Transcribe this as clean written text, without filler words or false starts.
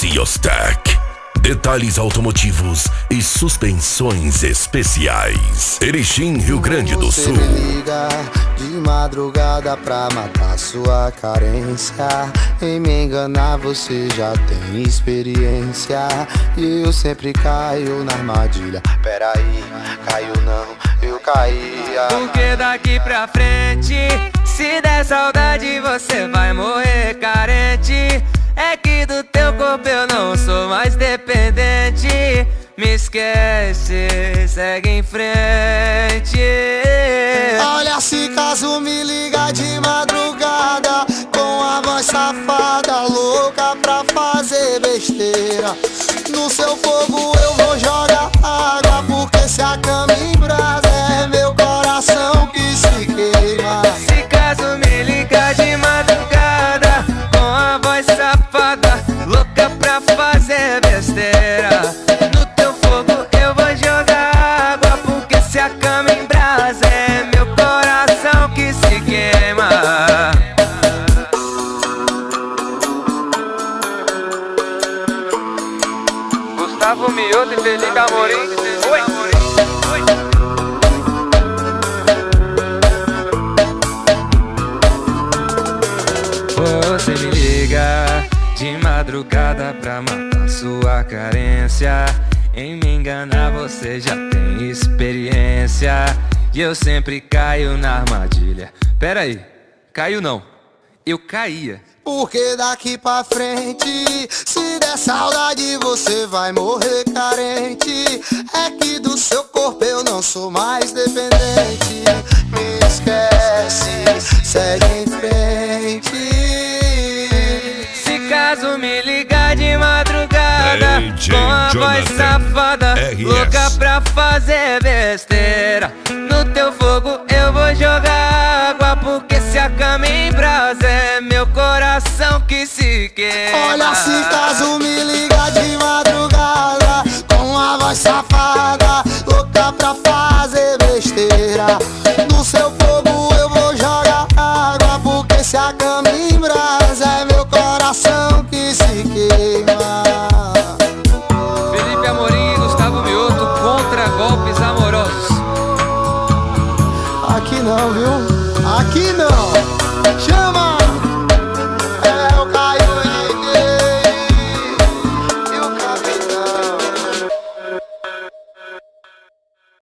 Ciostec. Detalhes automotivos e suspensões especiais. Erechim, Rio Grande do Sul. Você me liga de madrugada pra matar sua carência. Em me enganar você já tem experiência. E eu sempre caio na armadilha. Peraí, caiu não, eu caía. Porque daqui pra frente, se der saudade você vai morrer carente. É que do teu corpo eu não sou mais dependente. Me esquece, segue em frente. Olha, se caso me liga de madrugada com a voz safada, louca pra fazer besteira. No seu fogo eu vou jogar água, porque se a cama em brasa é meu coração que se queima. Se caso me liga de madrugada com a voz safada, louca pra fazer besteira. No teu fogo eu vou jogar água, porque se a cama em brasa é meu coração que se queima. Gustavo Mioto e Felipe Amorim. Oi. Você me liga de madrugada pra matar sua carência. Em me enganar você já tem experiência. E eu sempre caio na armadilha. Peraí, caiu não, eu caía. Porque daqui pra frente, se der saudade você vai morrer carente. É que do seu corpo eu não sou mais dependente. Me esquece, segue em frente. Se caso me ligar de madrugada DJ com a voz Jonathan safada, RS. louca pra fazer besteira. No teu fogo eu vou jogar água, porque se a cama em brasa é meu coração que se queima. Olha, se caso me liga de madrugada com a voz safada, louca pra fazer besteira. No seu fogo eu vou jogar água, porque se a cama em brasa é meu coração que se queima. Felipe Amorim e Gustavo Mioto contra golpes amorosos. Aqui não, viu? Aqui não. Chama!